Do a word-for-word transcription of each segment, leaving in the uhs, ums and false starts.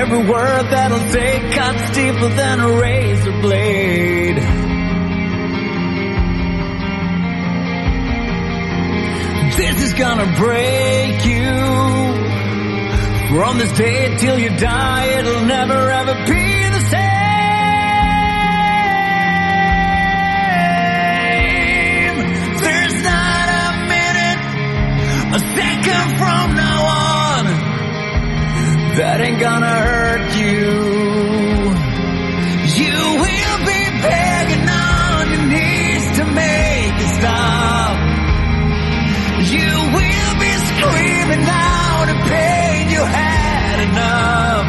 every word that'll say cuts deeper than a razor blade. This is gonna break you. From this day till you die, it'll never ever be the same. There's not a minute, a second from now on, that ain't gonna hurt you. You will be begging on your knees to make it stop. You will be screaming out in pain you had enough.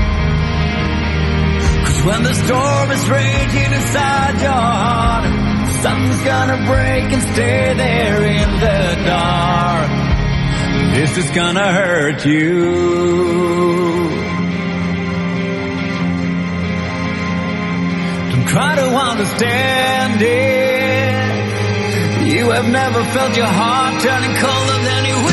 Cause when the storm is raging inside your heart, something's gonna break and stay there in the dark. This is gonna hurt you. Don't try to understand it. You have never felt your heart turning colder than you will.